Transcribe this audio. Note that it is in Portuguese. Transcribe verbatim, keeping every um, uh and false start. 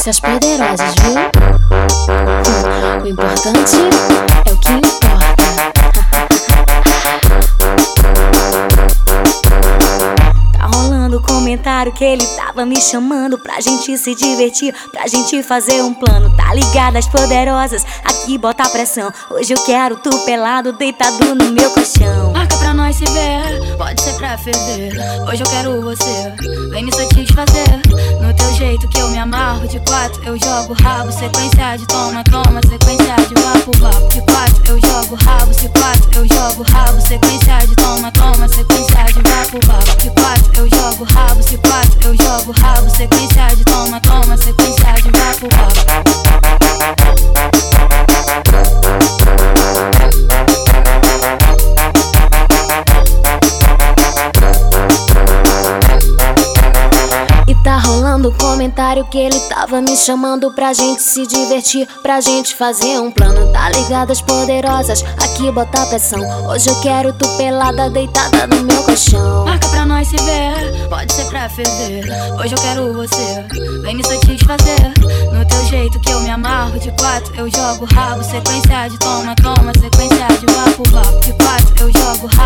Potências poderosas, viu? Hum, o importante é o que importa. Tá rolando comentário que ele tava me chamando pra gente se divertir, pra gente fazer um plano. Tá ligado as poderosas, aqui bota pressão. Hoje eu quero tu pelado, deitado no meu colchão. Marca pra nós se ver, pode ser pra ferver. Hoje eu quero você, vem me satisfazer. No teu jeito que eu me amarro, de quatro eu jogo rabo. Sequência de toma, toma, sequência de vapo, vapo. De quatro eu jogo rabo, de quatro eu jogo rabo. Sequência de toma, toma, sequência de vapo, vapo. De quatro eu jogo rabo, de quatro eu jogo rabo. Sequência de toma, toma, sequência de vapo, vapo. Tá rolando comentário que ele tava me chamando pra gente se divertir, pra gente fazer um plano. Tá ligado as poderosas, aqui bota pressão. Hoje eu quero tu pelada, deitada no meu colchão. Marca pra nós se ver, pode ser pra ferver. Hoje eu quero você, vem me satisfazer. No teu jeito que eu me amarro, de quatro eu jogo rabo. Sequência de toma, toma, sequência de vapo, vapo. De quatro eu jogo rabo.